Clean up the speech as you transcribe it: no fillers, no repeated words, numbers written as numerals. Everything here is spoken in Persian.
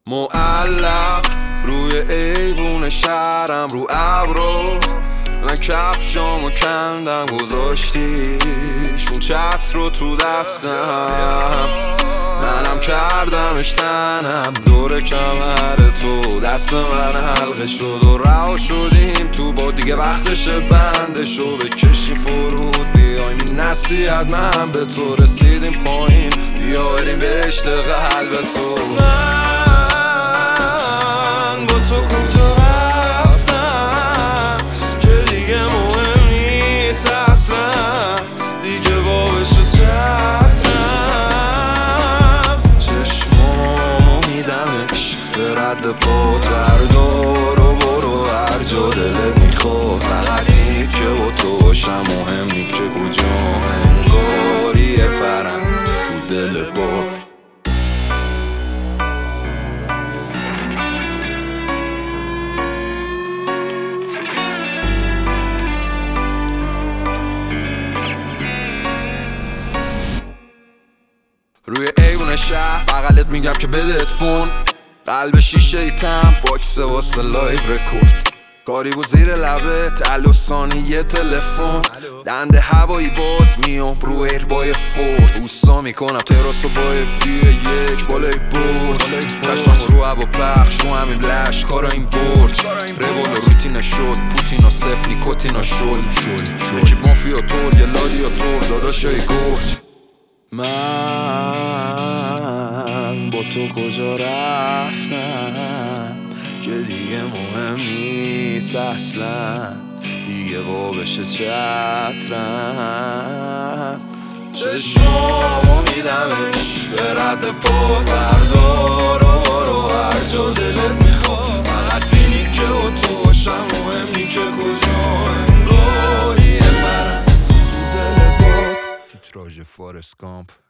معلق روی ایوون شهرم رو ابرو، من کفشامو کندم گذاشتیش اون چتر رو تو دستم، منم کردمش تنم دور کمر تو، دست من حلقه شد و رها شدیم تو با دیگه وقتشه بندشو بکشیم فرود، بیایم این نصیحت من به تو، رسیدیم پایین بیا بریم به عشق قلب تو. من با تو کجا رفتم که دیگه مهم نیست اصلا، دیگه بابش چترم، چشمامو میدمش به رد پات، بردار و برو هر جا دلت میخواد، فقط اینی که با تو باشم مهم نی که کجا، انگاریه پرم تو دل باد. روی ایوون شهر بغلت میگم که بده فون، قلب شیشه ایتم باکس واسه لایو رکورد، کاری بود زیر لبت الو ثانیه تلفن، دنده هوایی باز میام رو ایربای فورد، اوستا میکنم تراس و با یک بالای برد، چشمم رو هوا پخش رو همین لش کارا این برج، روال روتین شد پوتینا صف نیکوتینا شد، اکیب مافیا تور یه لادیا تور داداشای گرج. من با تو کجا رفتم که دیگه مهم نیست اصلا، دیگه قابش چترم، چشمامو میدمش به رد پات، بردار و برو هر جا دلت میخواد، فقط اینی که با تو باشم مهم نی که کجا، انگاریه پرم تو دل باد. تیتراژ فارست کامپ.